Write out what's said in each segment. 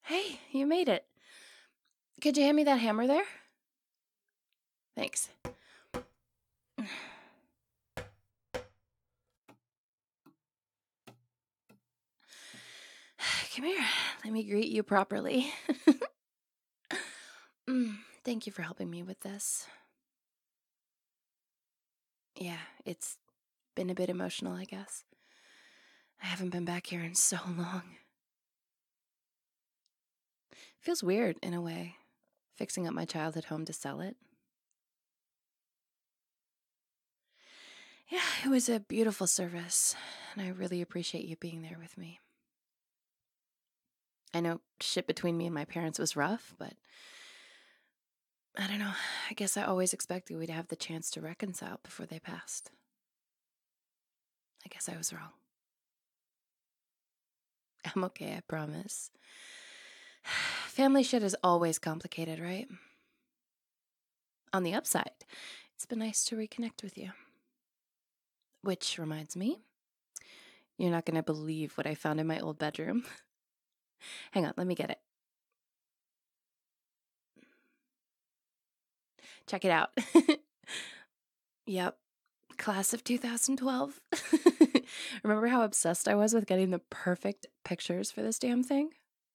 Hey, you made it. Could you hand me that hammer there? Thanks. Come here. Let me greet you properly. Thank you for helping me with this. Yeah, it's been a bit emotional, I guess. I haven't been back here in so long. Feels weird, in a way, fixing up my childhood home to sell it. Yeah, it was a beautiful service, and I really appreciate you being there with me. I know shit between me and my parents was rough, but I don't know. I guess I always expected we'd have the chance to reconcile before they passed. I guess I was wrong. I'm okay, I promise. Family shit is always complicated, right? On the upside, it's been nice to reconnect with you. Which reminds me, you're not going to believe what I found in my old bedroom. Hang on, let me get it. Check it out. Yep, class of 2012. Remember how obsessed I was with getting the perfect pictures for this damn thing?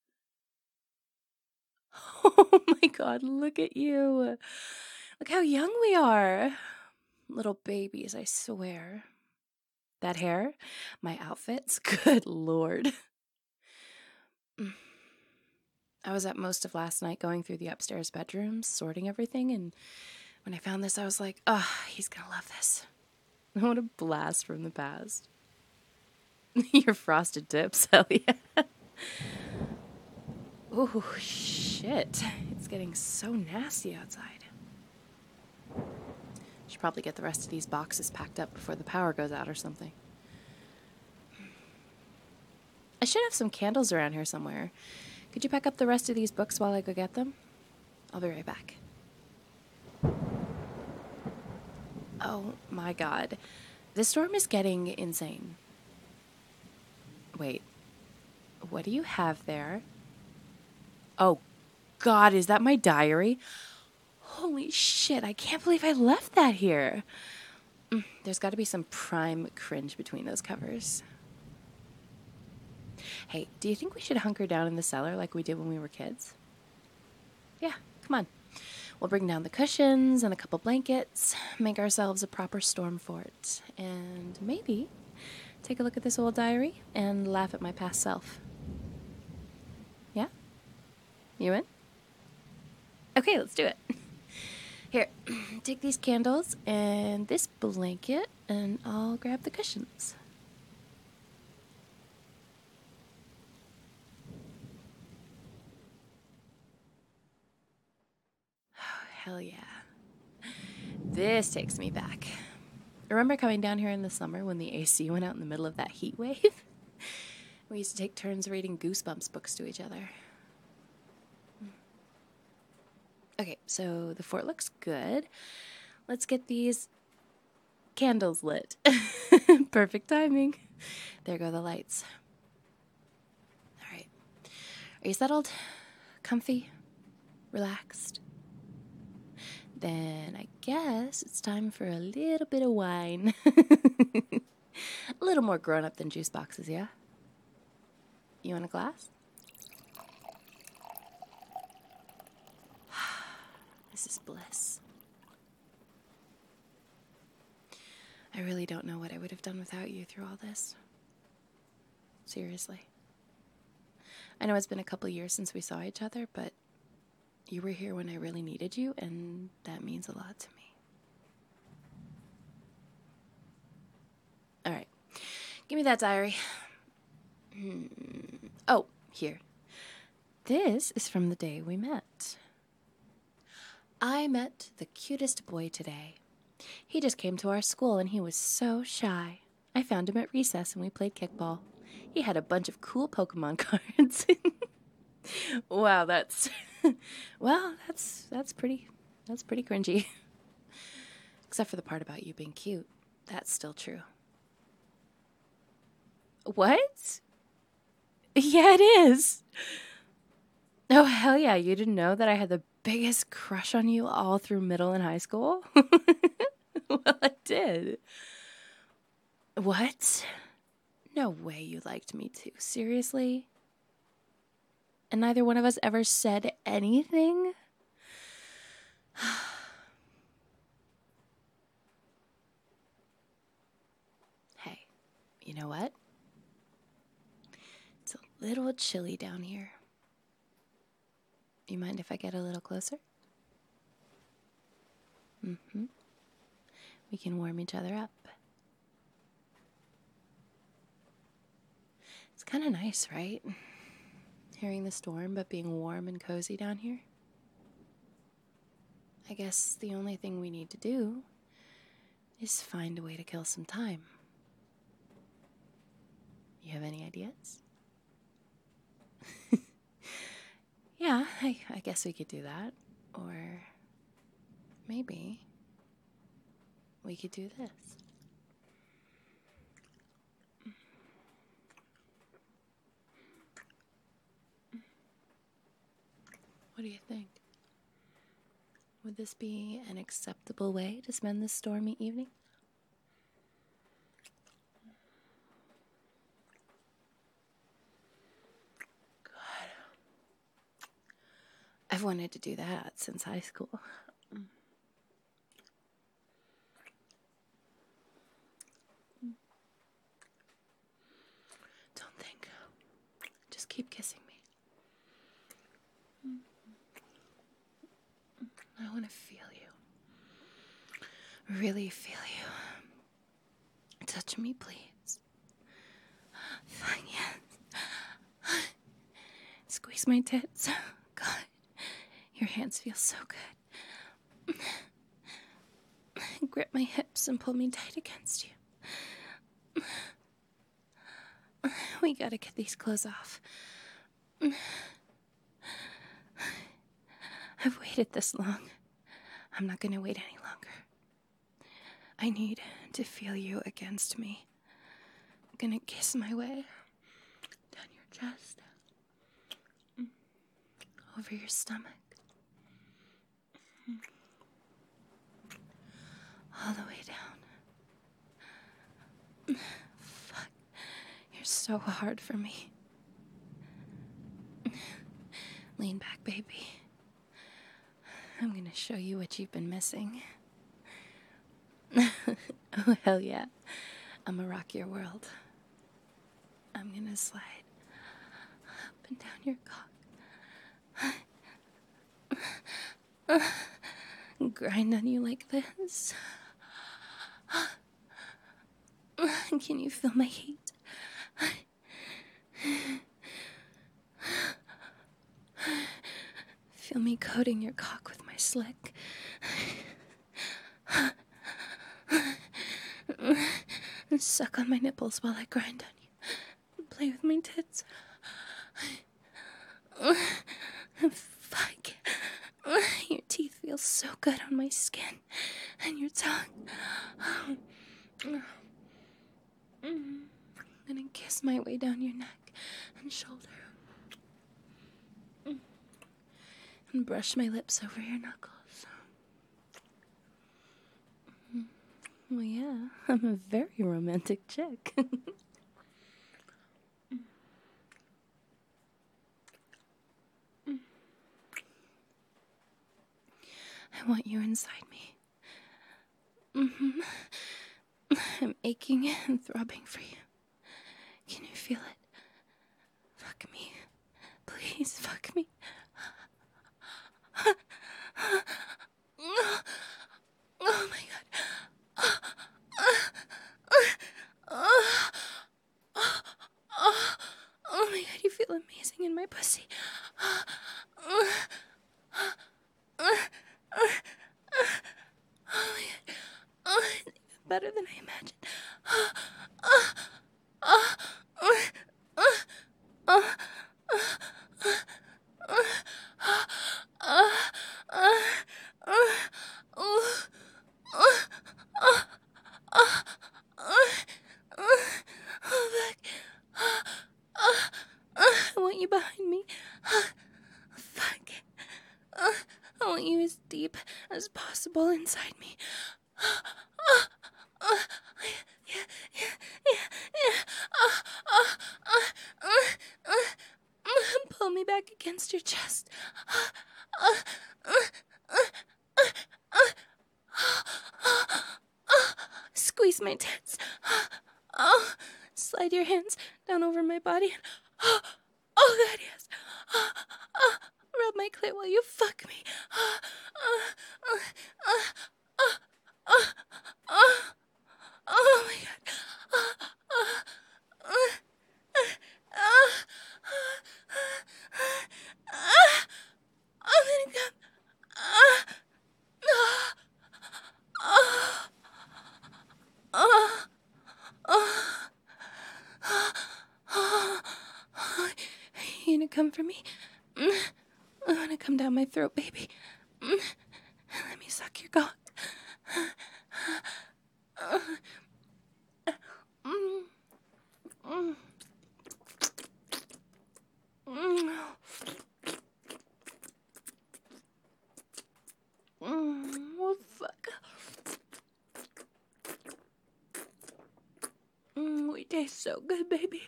Oh my god, look at you. Look how young we are. Little babies, I swear. That hair, my outfits, good lord. I was up most of last night going through the upstairs bedrooms, sorting everything, and when I found this, I was like, oh, he's gonna love this. What a blast from the past. Your frosted tips, hell yeah. Oh, shit. It's getting so nasty outside. Should probably get the rest of these boxes packed up before the power goes out or something. I should have some candles around here somewhere. Could you pack up the rest of these books while I go get them? I'll be right back. Oh my god. This storm is getting insane. Wait. What do you have there? Oh god, is that my diary? Holy shit, I can't believe I left that here. There's got to be some prime cringe between those covers. Hey, do you think we should hunker down in the cellar like we did when we were kids? Yeah, come on. We'll bring down the cushions and a couple blankets, make ourselves a proper storm fort, and maybe take a look at this old diary and laugh at my past self. Yeah? You in? Okay, let's do it. Here, take these candles and this blanket, and I'll grab the cushions. Oh, hell yeah. This takes me back. Remember coming down here in the summer when the AC went out in the middle of that heat wave? We used to take turns reading Goosebumps books to each other. Okay, so the fort looks good. Let's get these candles lit. Perfect timing. There go the lights. All right. Are you settled? Comfy? Relaxed? Then I guess it's time for a little bit of wine. A little more grown up than juice boxes, yeah? You want a glass? This is bliss. I really don't know what I would have done without you through all this. Seriously. I know it's been a couple years since we saw each other, but you were here when I really needed you, and that means a lot to me. All right. Give me that diary. Oh, here. This is from the day we met. I met the cutest boy today. He just came to our school and he was so shy. I found him at recess and we played kickball. He had a bunch of cool Pokemon cards. Wow, that's well, that's pretty cringy. Except for the part about you being cute. That's still true. What? Yeah, it is. Oh, hell yeah. You didn't know that I had the biggest crush on you all through middle and high school? Well, I did. What? No way you liked me too. Seriously? And neither one of us ever said anything? Hey, you know what? It's a little chilly down here. You mind if I get a little closer? Mm-hmm. We can warm each other up. It's kind of nice, right? Hearing the storm, but being warm and cozy down here. I guess the only thing we need to do is find a way to kill some time. You have any ideas? Yeah, I guess we could do that. Or maybe we could do this. What do you think? Would this be an acceptable way to spend this stormy evening? God. I've wanted to do that since high school. Don't think. Just keep kissing me. I want to feel you. Really feel you. Touch me, please. Fine, yes. Squeeze my tits. God, your hands feel so good. Grip my hips and pull me tight against you. We gotta get these clothes off. I've waited this long. I'm not gonna wait any longer. I need to feel you against me. I'm gonna kiss my way down your chest, over your stomach, all the way down. Fuck, you're so hard for me. Lean back, baby. I'm gonna show you what you've been missing. Oh, hell yeah. I'm gonna rock your world. I'm gonna slide up and down your cock. Grind on you like this. Can you feel my heat? Feel me coating your cock with my slick. Suck on my nipples while I grind on you. Play with my tits. Fuck. Your teeth feel so good on my skin. And your tongue. I'm gonna kiss my way down your neck and shoulder. And brush my lips over your knuckles. Well, yeah, I'm a very romantic chick. I want you inside me. I'm aching and throbbing for you. Can you feel it? Fuck me. Please, fuck me. Oh my god. Oh my god, you feel amazing in my pussy. Oh my god. Oh, it's even better than I imagined. I want you behind me. want you as deep as possible inside me. Pull me back against your chest. Squeeze my tits. Slide your hands down over my body. Oh, God, yes. Rub my clit while you fuck me. Oh my God. I'm gonna come. You gonna come for me? I wanna come down my throat, baby. Let me suck your cock. Oh, fuck. We taste so good, baby.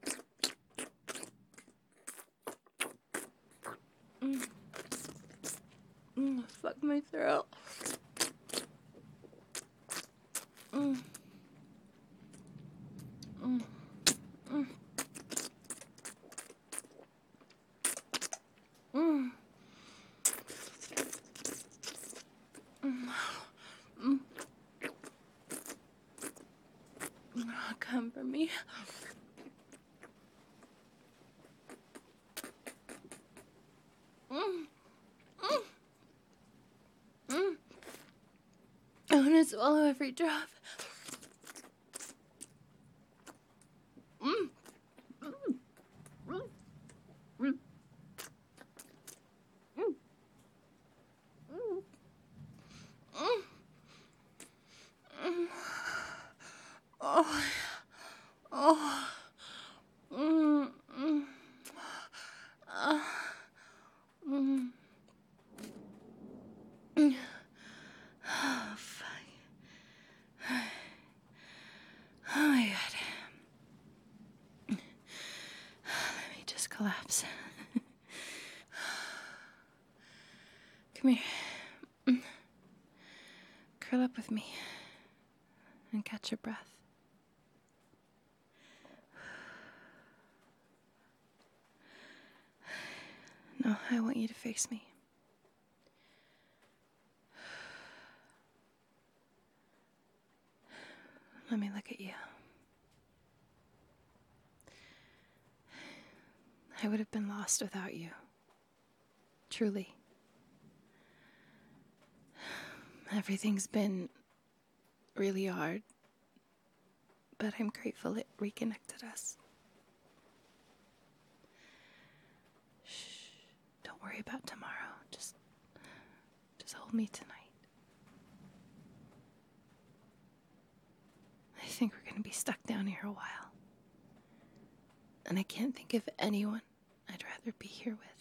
Fuck my throat. Come for me. I want to swallow every drop. Oh, fuck. Oh my God. Let me just collapse. Come here. Curl up with me and catch your breath. No, I want you to face me. Let me look at you. I would have been lost without you. Truly. Everything's been really hard, but I'm grateful it reconnected us. Shh. Don't worry about tomorrow. Just hold me tonight. I think we're gonna be stuck down here a while. And I can't think of anyone I'd rather be here with.